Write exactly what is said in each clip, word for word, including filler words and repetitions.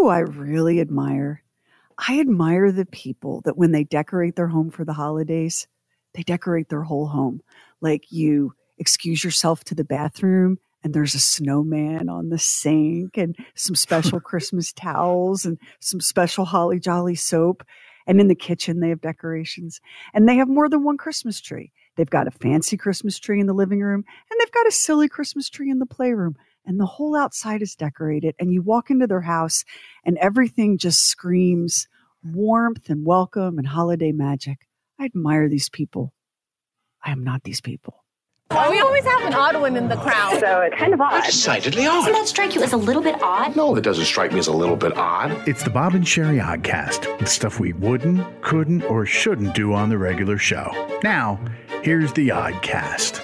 I really admire? I admire the people that when they decorate their home for the holidays, they decorate their whole home. Like you excuse yourself to the bathroom and there's a snowman on the sink and some special Christmas towels and some special Holly Jolly soap. And in the kitchen, they have decorations and they have more than one Christmas tree. They've got a fancy Christmas tree in the living room and they've got a silly Christmas tree in the playroom. And the whole outside is decorated. And you walk into their house and everything just screams warmth and welcome and holiday magic. I admire these people. I am not these people. We always have an odd one in the crowd. So it's kind of odd. Decidedly odd. Doesn't that strike you as a little bit odd? No, that doesn't strike me as a little bit odd. It's the Bob and Sherry Oddcast, with stuff we wouldn't, couldn't, or shouldn't do on the regular show. Now, here's the Oddcast.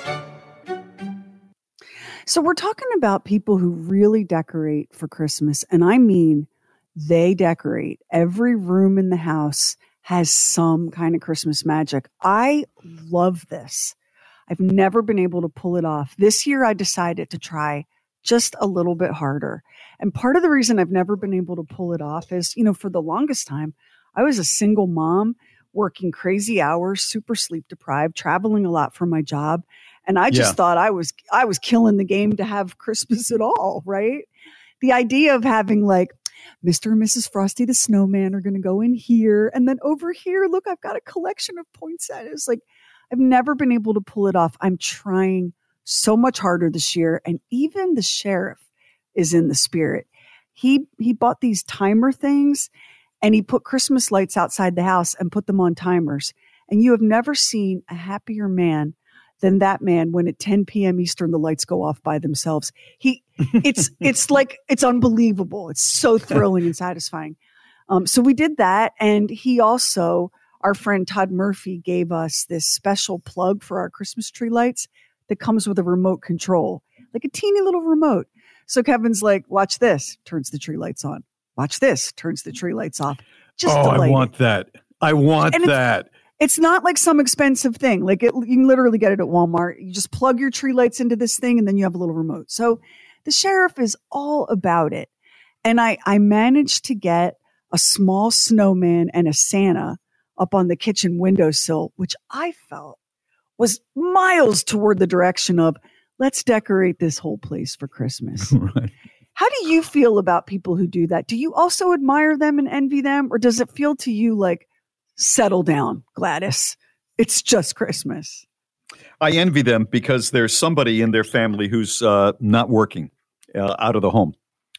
So we're talking about people who really decorate for Christmas, and I mean they decorate. Every room in the house has some kind of Christmas magic. I love this. I've never been able to pull it off. This year I decided to try just a little bit harder. And part of the reason I've never been able to pull it off is, you know, for the longest time, I was a single mom working crazy hours, super sleep deprived, traveling a lot for my job. And I just yeah. thought I was, I was killing the game to have Christmas at all, right? The idea of having like Mister and Missus Frosty the Snowman are going to go in here. And then over here, look, I've got a collection of poinsettias. Like, I've never been able to pull it off. I'm trying so much harder this year. And even the sheriff is in the spirit. He he bought these timer things and he put Christmas lights outside the house and put them on timers. And you have never seen a happier man than that man when at ten p.m. Eastern, the lights go off by themselves. He it's it's like it's unbelievable. It's so thrilling and satisfying. Um, so we did that. And he also... Our friend Todd Murphy gave us this special plug for our Christmas tree lights that comes with a remote control, like a teeny little remote. So Kevin's like, watch this, turns the tree lights on. Watch this, turns the tree lights off. Just oh, I want it. that. I want and that. It's, it's not like some expensive thing. Like it, you can literally get it at Walmart. You just plug your tree lights into this thing and then you have a little remote. So the sheriff is all about it. And I, I managed to get a small snowman and a Santa up on the kitchen windowsill, which I felt was miles toward the direction of let's decorate this whole place for Christmas. Right. How do you feel about people who do that? Do you also admire them and envy them? Or does it feel to you like, settle down, Gladys? It's just Christmas. I envy them because there's somebody in their family who's uh, not working uh, out of the home.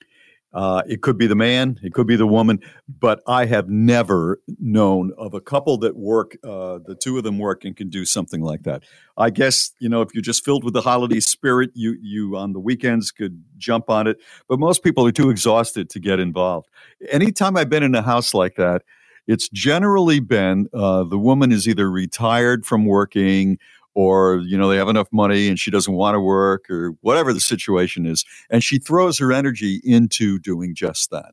Uh, it could be the man, it could be the woman, but I have never known of a couple that work, uh, the two of them work and can do something like that. I guess, you know, if you're just filled with the holiday spirit, you you on the weekends could jump on it, but most people are too exhausted to get involved. Anytime I've been in a house like that, it's generally been uh, the woman is either retired from working or, you know, they have enough money and she doesn't want to work or whatever the situation is. And she throws her energy into doing just that.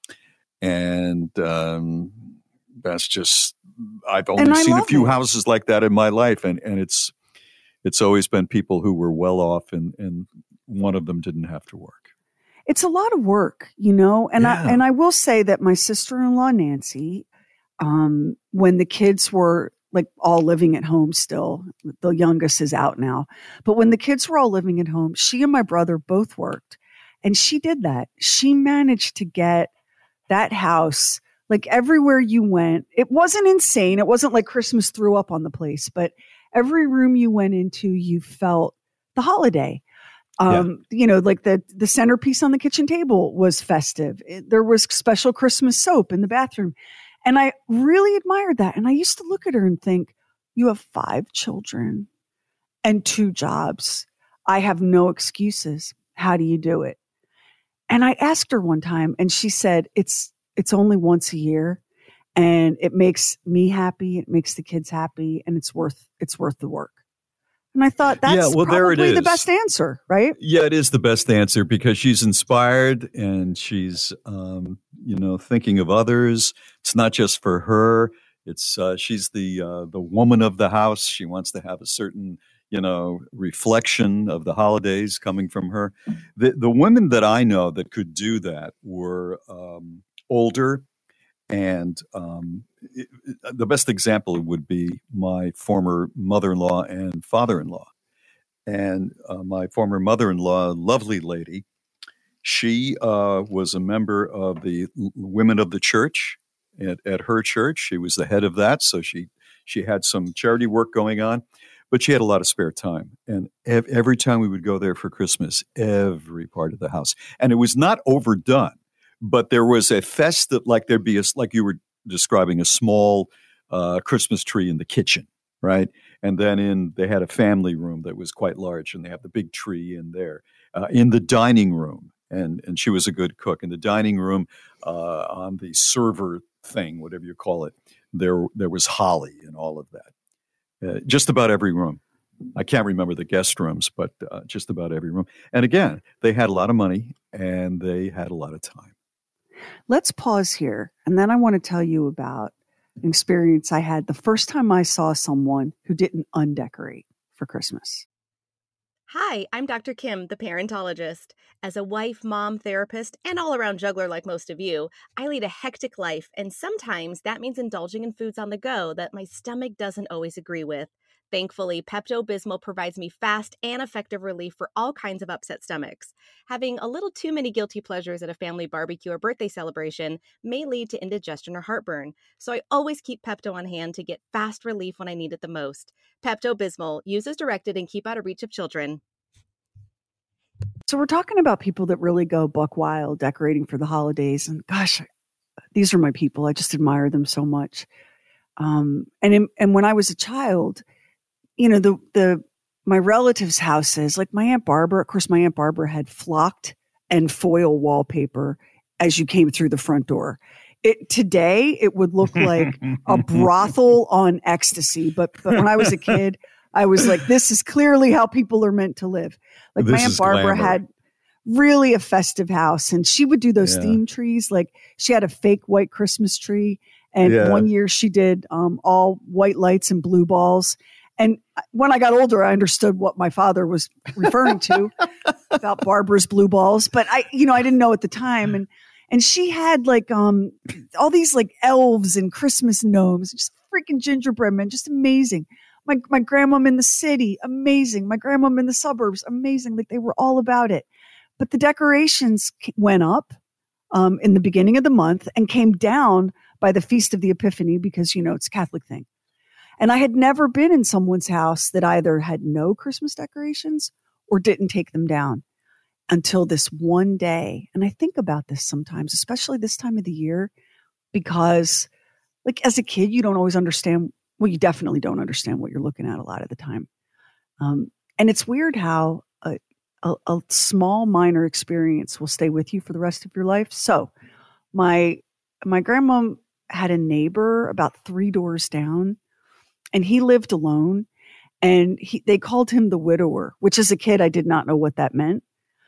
And um, that's just, I've only seen a few it. houses like that in my life. And, and it's it's always been people who were well off and, and one of them didn't have to work. It's a lot of work, you know, and Yeah. I and I will say that my sister-in-law, Nancy, um, when the kids were like all living at home still. The youngest is out now. But when the kids were all living at home, she and my brother both worked. And she did that. She managed to get that house, like everywhere you went. It wasn't insane. It wasn't like Christmas threw up on the place, but every room you went into, you felt the holiday. Um, yeah. You know, like the, the centerpiece on the kitchen table was festive. It, there was special Christmas soap in the bathroom. And I really admired that. And I used to look at her and think, you have five children and two jobs. I have no excuses. How do you do it? And I asked her one time and she said, it's, it's only once a year and it makes me happy. It makes the kids happy and it's worth, it's worth the work. And I thought that's yeah, well, there it probably is. the best answer, right? Yeah, it is the best answer because she's inspired and she's, um, you know, thinking of others. It's not just for her. It's uh, she's the uh, the woman of the house. She wants to have a certain, you know, reflection of the holidays coming from her. The the women that I know that could do that were um, older. And um, it, it, the best example would be my former mother-in-law and father-in-law. And uh, my former mother-in-law, lovely lady, she uh, was a member of the Women of the Church at, at her church. She was the head of that, so she she had some charity work going on, but she had a lot of spare time. And ev- every time we would go there for Christmas, every part of the house, and it was not overdone, but there was a festive, like there'd be a, like you were describing, a small uh, Christmas tree in the kitchen, right? And then in they had a family room that was quite large, and they have the big tree in there. Uh, in the dining room, and and she was a good cook. In the dining room, uh, on the server thing, whatever you call it, there there was holly and all of that. Uh, just about every room. I can't remember the guest rooms, but uh, just about every room. And again, they had a lot of money and they had a lot of time. Let's pause here, and then I want to tell you about an experience I had the first time I saw someone who didn't undecorate for Christmas. Hi, I'm Doctor Kim, the parentologist. As a wife, mom, therapist, and all-around juggler like most of you, I lead a hectic life, and sometimes that means indulging in foods on the go that my stomach doesn't always agree with. Thankfully, Pepto-Bismol provides me fast and effective relief for all kinds of upset stomachs. Having a little too many guilty pleasures at a family barbecue or birthday celebration may lead to indigestion or heartburn, so I always keep Pepto on hand to get fast relief when I need it the most. Pepto-Bismol, use as directed and keep out of reach of children. So we're talking about people that really go buck wild decorating for the holidays. And gosh, these are my people. I just admire them so much. Um, and in, and when I was a child, you know, the the my relatives' houses, like my Aunt Barbara, of course, my Aunt Barbara had flocked and foil wallpaper as you came through the front door. It, today, it would look like a brothel on ecstasy. But, but when I was a kid, I was like, this is clearly how people are meant to live. Like This my Aunt is Barbara glamour. had really a festive house, and she would do those Yeah. theme trees. Like she had a fake white Christmas tree. And Yeah. one year she did um, all white lights and blue balls. And when I got older, I understood what my father was referring to about Barbara's blue balls. But I, you know, I didn't know at the time. And and she had like um all these like elves and Christmas gnomes, just freaking gingerbread men, just amazing. My my grandmom in the city, amazing. My grandmom in the suburbs, amazing. Like they were all about it. But the decorations went up um, in the beginning of the month and came down by the Feast of the Epiphany because, you know, it's a Catholic thing. And I had never been in someone's house that either had no Christmas decorations or didn't take them down until this one day. And I think about this sometimes, especially this time of the year, because like as a kid, you don't always understand. Well, you definitely don't understand what you're looking at a lot of the time. Um, and it's weird how a, a, a small minor experience will stay with you for the rest of your life. So my, my grandma had a neighbor about three doors down, and he lived alone, and he, they called him the widower, which as a kid, I did not know what that meant.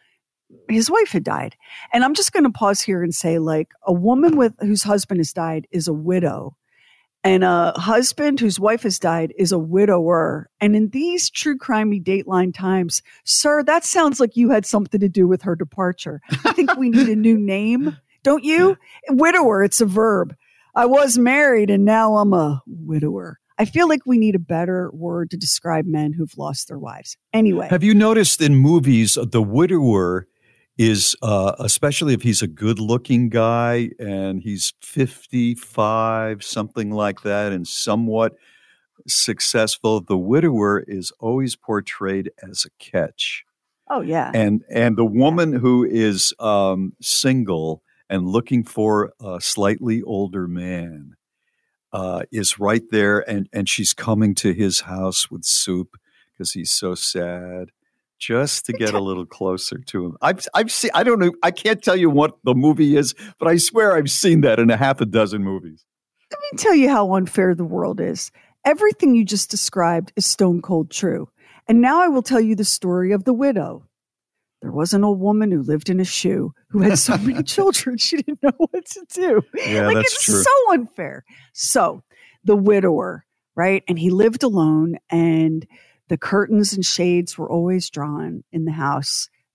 His wife had died. And I'm just going to pause here and say, like, a woman with whose husband has died is a widow, and a husband whose wife has died is a widower. And in these true crimey Dateline times, sir, that sounds like you had something to do with her departure. I think we need a new name, don't you? Widower, it's a verb. I was married and now I'm a widower. I feel like we need a better word to describe men who've lost their wives. Anyway. Have you noticed in movies, the widower is, uh, especially if he's a good-looking guy and he's fifty-five, something like that, and somewhat successful, the widower is always portrayed as a catch. Oh, yeah. And and the woman who is um, single and looking for a slightly older man uh, is right there, and, and she's coming to his house with soup because he's so sad, just to get a little closer to him. I've I've seen. I don't know. I can't tell you what the movie is, but I swear I've seen that in a half a dozen movies. Let me tell you how unfair the world is. Everything you just described is stone cold true. And now I will tell you the story of the widow. There was an old woman who lived in a shoe who had so many children she didn't know what to do. Yeah, like that's it's true. so unfair. So the widower, right? And he lived alone, and the curtains and shades were always drawn in the house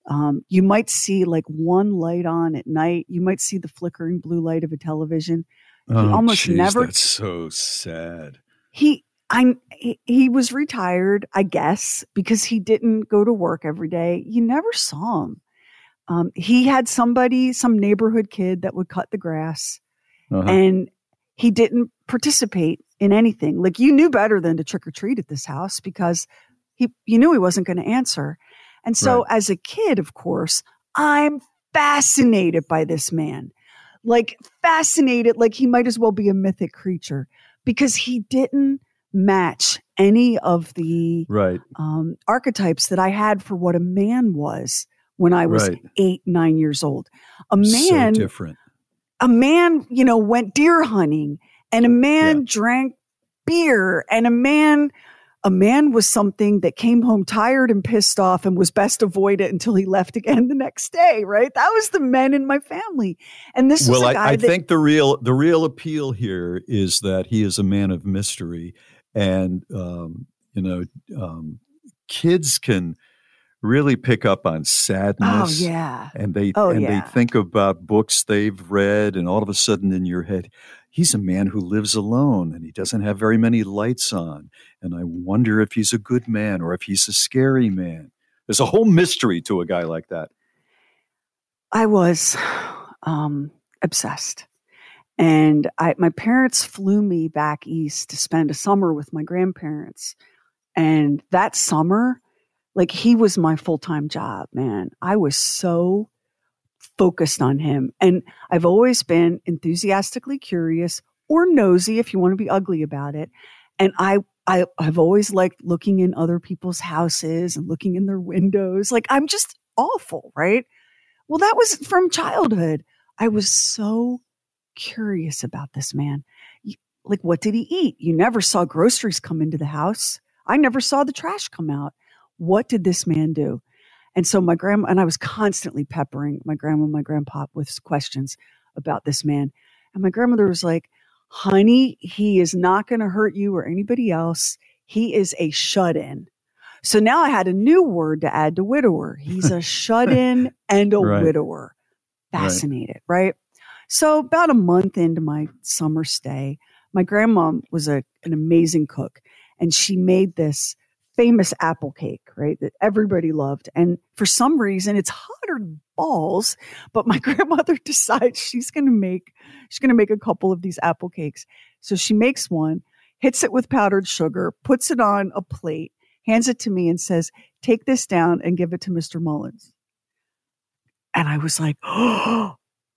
Um, you might see like one light on at night. You might see the flickering blue light of a television. He Oh, almost geez, never. that's so sad. He, I, he, he was retired, I guess, because he didn't go to work every day. You never saw him. Um, he had somebody, some neighborhood kid that would cut the grass, Uh-huh. and he didn't participate in anything. Like, you knew better than to trick or treat at this house because he, you knew he wasn't going to answer. And so Right. as a kid, of course, I'm fascinated by this man, like fascinated, like he might as well be a mythic creature because he didn't match any of the Right. um, archetypes that I had for what a man was when I was Right. eight, nine years old. A So man, different. a man, you know, went deer hunting, and a man Yeah. drank beer, and a man, a man was something that came home tired and pissed off and was best avoided until he left again the next day. Right. That was the men in my family. And this Well, was a I, guy I that, think the real the real appeal here is that he is a man of mystery, and um, you know, um, kids can really pick up on oh sadness, yeah. and they Oh and yeah. they think about books they've read, and all of a sudden in your head, he's a man who lives alone, and he doesn't have very many lights on, and I wonder if he's a good man or if he's a scary man. There's a whole mystery to a guy like that. I was um, obsessed. And I, my parents flew me back east to spend a summer with my grandparents. And that summer, like, he was my full-time job, man. I was so focused on him. And I've always been enthusiastically curious or nosy, if you want to be ugly about it. And I, I, I've always liked looking in other people's houses and looking in their windows. Like, I'm just awful, right? Well, that was from childhood. I was so curious about this man. You- Like, what did he eat? You never saw groceries come into the house. I never saw the trash come out. What did this man do? And so my grandma, and I was constantly peppering my grandma and my grandpa with questions about this man. And my grandmother was like, honey, he is not going to hurt you or anybody else. He is a shut-in. So now I had a new word to add to widower. He's a shut-in and a Right. widower. Fascinated, right? So about a month into my summer stay, my grandma was a, an amazing cook, and she made this famous apple cake, right, that everybody loved. And for some reason, it's hotter than balls, but my grandmother decides she's going to make, she's going to make a couple of these apple cakes. So she makes one, hits it with powdered sugar, puts it on a plate, hands it to me and says, take this down and give it to Mister Mullins. And I was like, oh,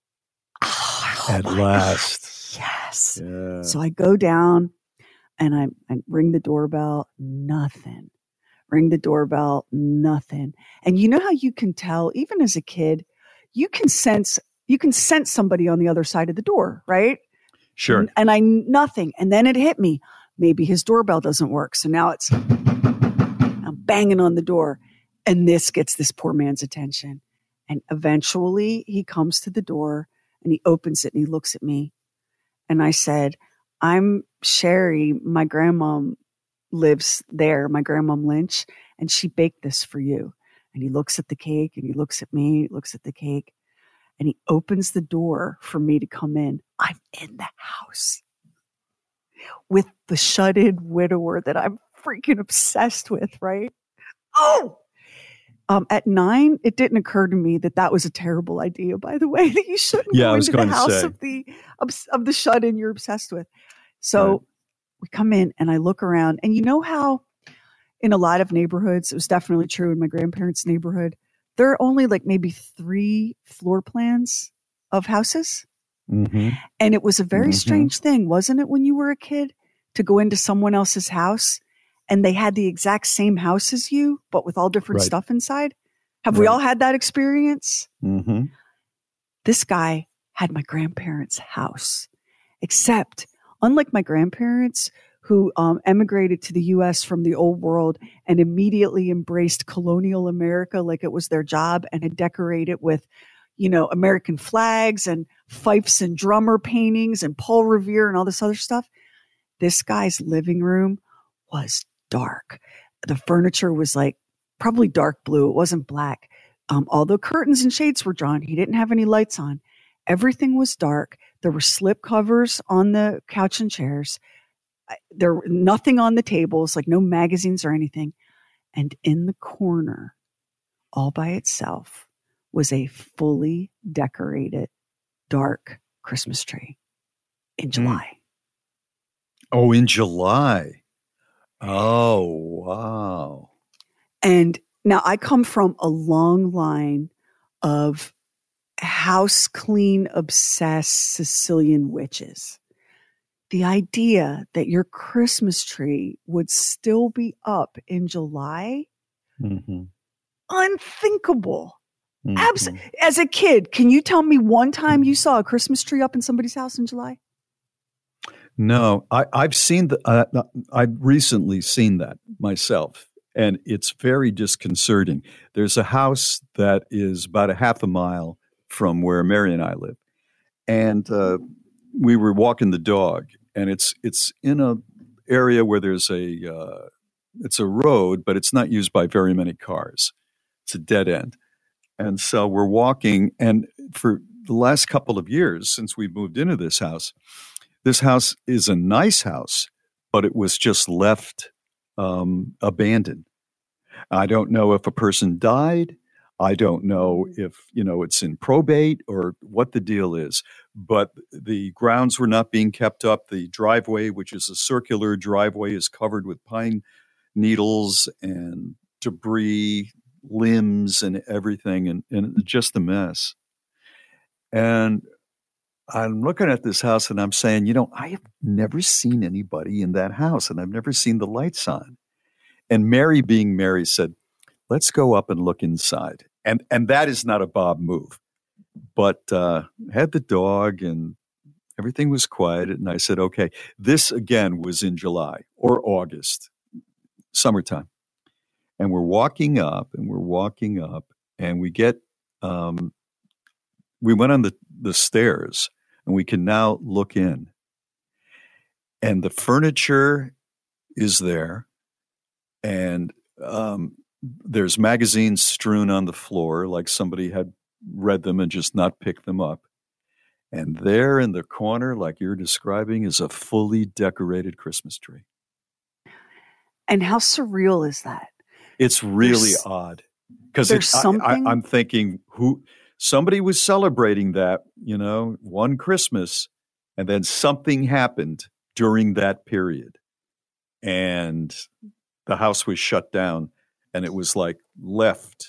oh At my last. God, yes. Yeah. So I go down and I, I ring the doorbell, nothing. Ring the doorbell, nothing. And you know how you can tell, even as a kid, you can sense, you can sense somebody on the other side of the door, right? Sure. And, and I, nothing. And then it hit me. Maybe his doorbell doesn't work. So now it's, I'm banging on the door, and this gets this poor man's attention. And eventually he comes to the door and he opens it and he looks at me. And I said, I'm Sherry. My grandma lives there, my grandma Lynch, and she baked this for you. And he looks at the cake and he looks at me, he looks at the cake, and he opens the door for me to come in. I'm in the house with the shut-in widower that I'm freaking obsessed with, right? Oh! Um, at nine, it didn't occur to me that that was a terrible idea, by the way, that you shouldn't Yeah, go I was into the going to house say. of the, of, of the shut-in you're obsessed with. So Right. we come in and I look around, and you know how in a lot of neighborhoods, it was definitely true in my grandparents' neighborhood, there are only like maybe three floor plans of houses. Mm-hmm. And it was a very Mhm. strange thing, wasn't it, when you were a kid, to go into someone else's house and they had the exact same house as you, but with all different Right. stuff inside? Have we Right. all had that experience? Mm-hmm. This guy had my grandparents' house, except unlike my grandparents who um, emigrated to the U S from the old world and immediately embraced colonial America like it was their job and had decorated with, you know, American flags and fifes and drummer paintings and Paul Revere and all this other stuff. This guy's living room was dark. The furniture was like probably dark blue. It wasn't black. Um, all the curtains and shades were drawn. He didn't have any lights on. Everything was dark. There were slip covers on the couch and chairs. There were nothing on the tables, like no magazines or anything. And in the corner, all by itself, was a fully decorated dark Christmas tree in July. Mm. Oh, in July. Oh, wow. And now I come from a long line of house clean, obsessed Sicilian witches. The idea that your Christmas tree would still be up in July, mm-hmm. unthinkable. Mm-hmm. Abs- As a kid, can you tell me one time you saw a Christmas tree up in somebody's house in July? No, I, I've seen the. Uh, I've recently seen that myself, and it's very disconcerting. There's a house that is about a half a mile from where Mary and I live, and uh, we were walking the dog, and it's it's in a area where there's a uh, it's a road, but it's not used by very many cars. It's a dead end, and so we're walking, and for the last couple of years since we moved into this house. This house is a nice house, but it was just left um, abandoned. I don't know if a person died. I don't know if, you know, it's in probate or what the deal is, but the grounds were not being kept up. The driveway, which is a circular driveway, is covered with pine needles and debris, limbs and everything, and, and just a mess. And I'm looking at this house and I'm saying, you know, I have never seen anybody in that house and I've never seen the lights on. And Mary, being Mary, said, let's go up and look inside. And and that is not a Bob move. But uh, had the dog and everything was quiet. And I said, okay, this again was in July or August, summertime. And we're walking up and we're walking up and we get, um, we went on the, the stairs. And we can now look in. And the furniture is there. And um, there's magazines strewn on the floor, like somebody had read them and just not picked them up. And there in the corner, like you're describing, is a fully decorated Christmas tree. And how surreal is that? It's really there's, odd. Because something. I, I, I'm thinking, who... Somebody was celebrating that, you know, one Christmas, and then something happened during that period. And the house was shut down, and it was like left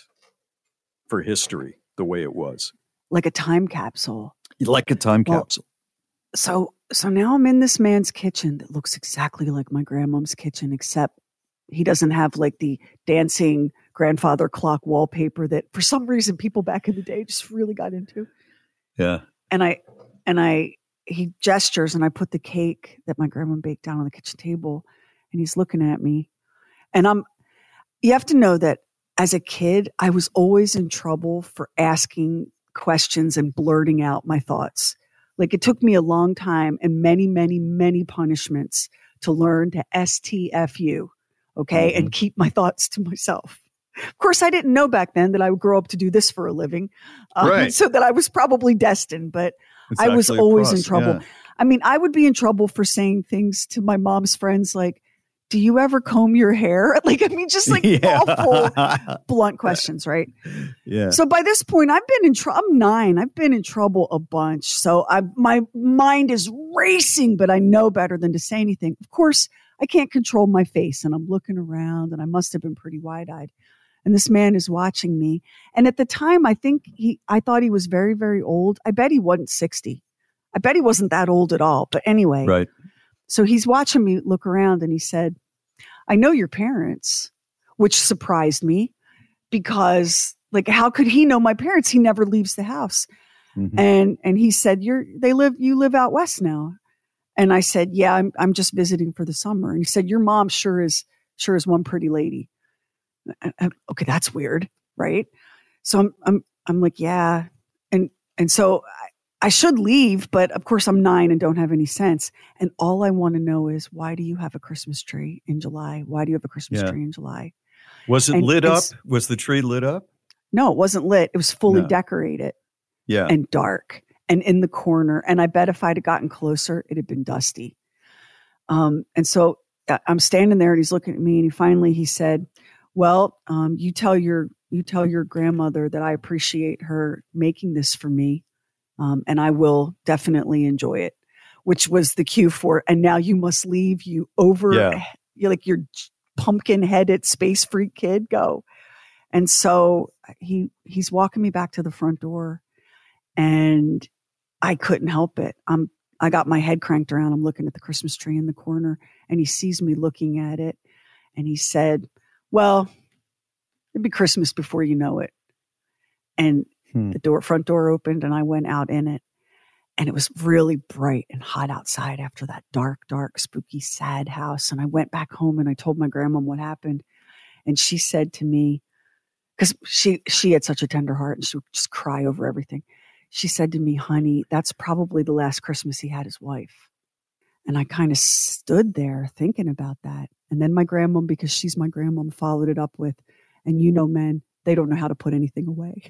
for history the way it was. Like a time capsule. Like a time well, capsule. So, so now I'm in this man's kitchen that looks exactly like my grandmom's kitchen, except he doesn't have like the dancing grandfather clock wallpaper that for some reason people back in the day just really got into. Yeah. And I, and I, he gestures and I put the cake that my grandma baked down on the kitchen table and he's looking at me and I'm, you have to know that as a kid, I was always in trouble for asking questions and blurting out my thoughts. Like it took me a long time and many, many, many punishments to learn to S T F U. Okay. Mm-hmm. And keep my thoughts to myself. Of course, I didn't know back then that I would grow up to do this for a living. Um, right. So that I was probably destined, but it's I was always in trouble. Yeah. I mean, I would be in trouble for saying things to my mom's friends like, do you ever comb your hair? Like, I mean, just like yeah. awful, blunt questions, right? Yeah. So by this point, I've been in trouble. I'm nine. I've been in trouble a bunch. So I, my mind is racing, but I know better than to say anything. Of course, I can't control my face and I'm looking around and I must have been pretty wide-eyed. And this man is watching me. And at the time, I think he, I thought he was very, very old. I bet he wasn't sixty. I bet he wasn't that old at all. But anyway, right. So he's watching me look around and he said, I know your parents, which surprised me because like, how could he know my parents? He never leaves the house. Mm-hmm. And, and he said, you're, they live, you live out west now. And I said, yeah, I'm, I'm just visiting for the summer. And he said, your mom sure is, sure is one pretty lady. I, I, okay, that's weird, right? So I'm, I'm, I'm like, yeah, and and so I, I should leave, but of course I'm nine and don't have any sense. And all I want to know is, why do you have a Christmas tree in July? Why do you have a Christmas yeah. tree in July? Was it and, lit and, up? Was the tree lit up? No, it wasn't lit. It was fully No. decorated Yeah. and dark and in the corner. And I bet if I'd have gotten closer, it had been dusty. Um, and so uh, I'm standing there and he's looking at me and he finally, he said, well, um, you tell your, you tell your grandmother that I appreciate her making this for me. Um, and I will definitely enjoy it, which was the cue for, and now you must leave, you over, Yeah. you're like your pumpkin headed space freak kid, go. And so he, he's walking me back to the front door and I couldn't help it. I'm, I got my head cranked around. I'm looking at the Christmas tree in the corner and he sees me looking at it and he said, well, it'd be Christmas before you know it. And Hmm. the door, front door opened and I went out in it and it was really bright and hot outside after that dark, dark, spooky, sad house. And I went back home and I told my grandma what happened. And she said to me, because she, she had such a tender heart and she would just cry over everything. She said to me, honey, that's probably the last Christmas he had his wife. And I kind of stood there thinking about that. And then my grandmom, because she's my grandmom, followed it up with, and you know, men, they don't know how to put anything away.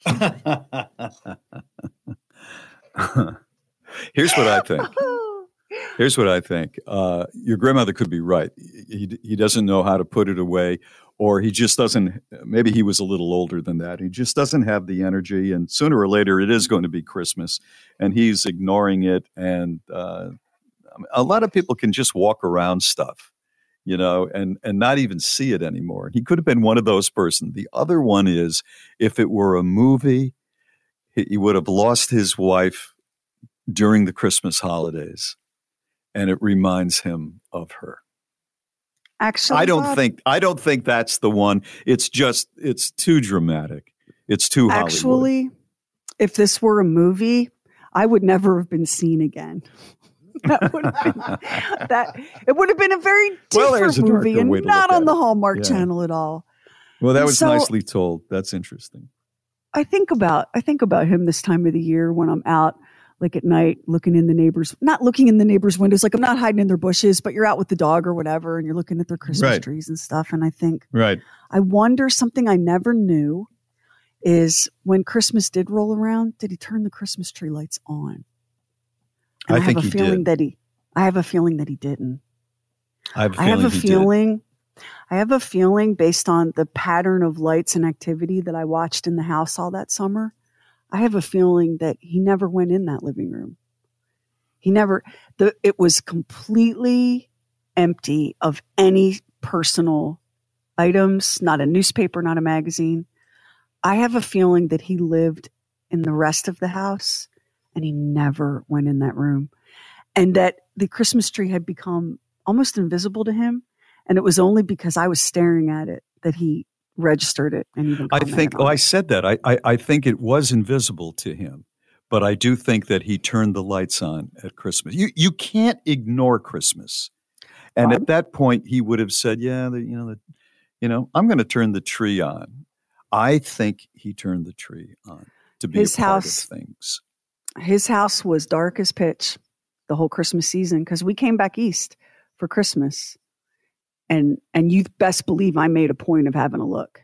Here's what I think. Here's what I think. Uh, your grandmother could be right. He, he doesn't know how to put it away, or he just doesn't. Maybe he was a little older than that. He just doesn't have the energy. And sooner or later, it is going to be Christmas, and he's ignoring it. And uh, a lot of people can just walk around stuff, you know, and and not even see it anymore. He could have been one of those persons. The other one is, if it were a movie, he, he would have lost his wife during the Christmas holidays. And it reminds him of her. Actually, I don't Bob, think I don't think that's the one. It's just it's too dramatic. It's too Hollywood. Actually, if this were a movie, I would never have been seen again. That would have been that. It would have been a very Well, different there's a movie darker and way to not look on at the it. Hallmark Yeah. Channel at all. Well, that And was so- nicely told. That's interesting. I think about I think about him this time of the year when I'm out, like at night, looking in the neighbors, not looking in the neighbors' windows, like I'm not hiding in their bushes, but you're out with the dog or whatever, and you're looking at their Christmas Right. trees and stuff. And I think, Right. I wonder, something I never knew is when Christmas did roll around, did he turn the Christmas tree lights on? And I have think a he feeling did. that he. I have a feeling that he didn't. I have a I feeling have a he feeling. I have a feeling based on the pattern of lights and activity that I watched in the house all that summer. I have a feeling that he never went in that living room. He never. The it was completely empty of any personal items. Not a newspaper, not a magazine. I have a feeling that he lived in the rest of the house, and he never went in that room, and that the Christmas tree had become almost invisible to him. And it was only because I was staring at it that he registered it and even I commented think. on Oh, I it. said that. I, I I think it was invisible to him, but I do think that he turned the lights on at Christmas. You you can't ignore Christmas, and Bob? at that point, he would have said, "Yeah, the, you know, the, you know, I'm going to turn the tree on." I think he turned the tree on to be His a part house- of things. His house was dark as pitch the whole Christmas season because we came back east for Christmas. And and you best believe I made a point of having a look.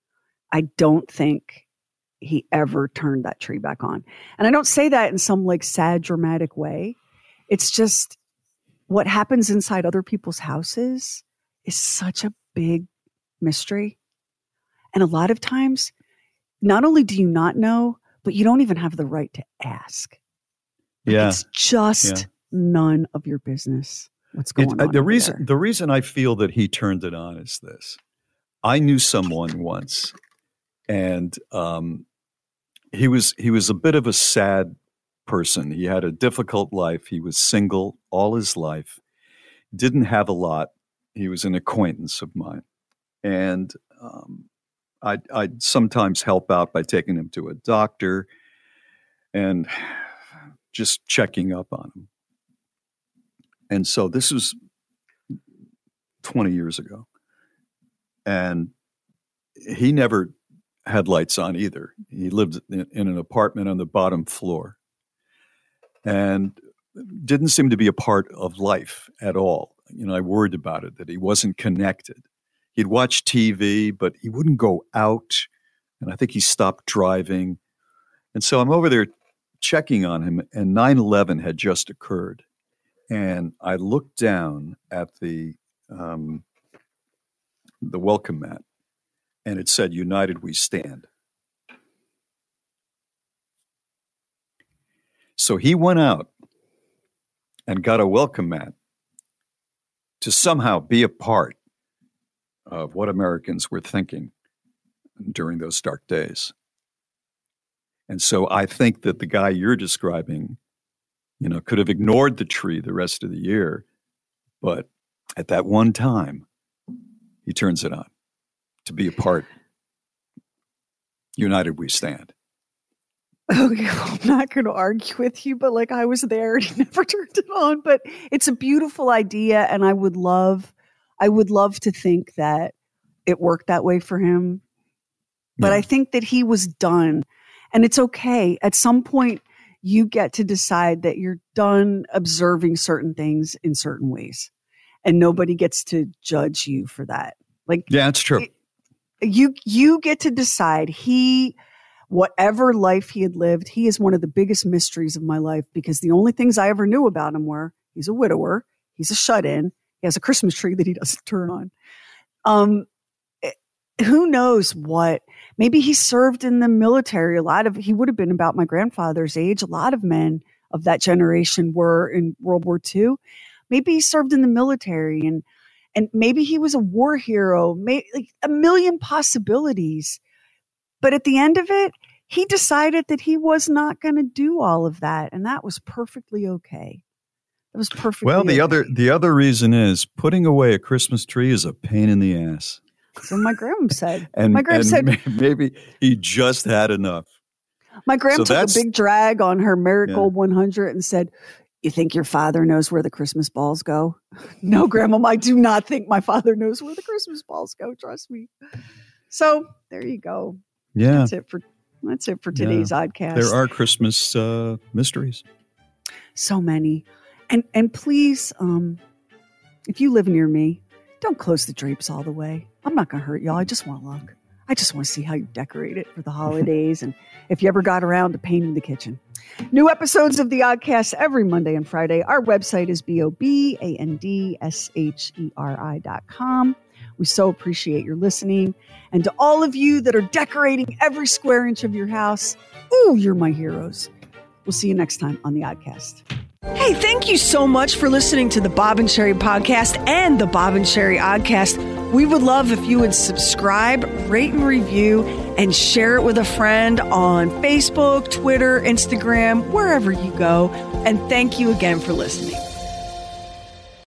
I don't think he ever turned that tree back on. And I don't say that in some like sad, dramatic way. It's just what happens inside other people's houses is such a big mystery. And a lot of times, not only do you not know, but you don't even have the right to ask. Like, Yeah. It's just Yeah. none of your business what's going It- uh, on. the over reason there. the reason I feel that he turned it on is this. I knew someone once, and um, he was he was a bit of a sad person. He had a difficult life. He was single all his life, didn't have a lot. He was an acquaintance of mine, and um, I'd, I'd sometimes help out by taking him to a doctor and just checking up on him. And so this was twenty years ago. And he never had lights on either. He lived in, in an apartment on the bottom floor and didn't seem to be a part of life at all. You know, I worried about it, that he wasn't connected. He'd watch T V, but he wouldn't go out. And I think he stopped driving. And so I'm over there checking on him, and nine eleven had just occurred. And I looked down at the um, the welcome mat, and it said, "United we stand." So he went out and got a welcome mat to somehow be a part of what Americans were thinking during those dark days. And so I think that the guy you're describing, you know, could have ignored the tree the rest of the year, but at that one time, he turns it on to be a part. United we stand. Okay, well, I'm not going to argue with you, but like I was there and he never turned it on. But it's a beautiful idea, and I would love, I would love to think that it worked that way for him. But Yeah. I think that he was done, and it's okay. At some point, you get to decide that you're done observing certain things in certain ways, and nobody gets to judge you for that. Like, Yeah, it's true. it- you, you get to decide. He. Whatever life he had lived, he is one of the biggest mysteries of my life, because the only things I ever knew about him were he's a widower, he's a shut-in, he has a Christmas tree that he doesn't turn on. Um, who knows what? Maybe he served in the military. A lot of he would have been about my grandfather's age. A lot of men of that generation were in World War Two. Maybe he served in the military, and and maybe he was a war hero. Maybe, like a million possibilities. But at the end of it, he decided that he was not going to do all of that, and that was perfectly okay. It was perfectly Well, the okay. other the other reason is putting away a Christmas tree is a pain in the ass. So my grandma said. And, my grandma and said. may- maybe he just had enough. My grandma so took a that's- big drag on her Miracle Yeah. one hundred and said, "You think your father knows where the Christmas balls go?" No, Grandma, I do not think my father knows where the Christmas balls go. Trust me. So there you go. Yeah, That's it for that's it for today's Oddcast. there are Christmas uh, mysteries. So many. And and please, um, if you live near me, don't close the drapes all the way. I'm not going to hurt y'all. I just want to look. I just want to see how you decorate it for the holidays and if you ever got around to painting the kitchen. New episodes of the Oddcast every Monday and Friday. Our website is B O B A N D S H E R I dot com. We so appreciate your listening. And to all of you that are decorating every square inch of your house, ooh, you're my heroes. We'll see you next time on the Oddcast. Hey, thank you so much for listening to the Bob and Sherry podcast and the Bob and Sherry Oddcast. We would love if you would subscribe, rate and review, and share it with a friend on Facebook, Twitter, Instagram, wherever you go. And thank you again for listening.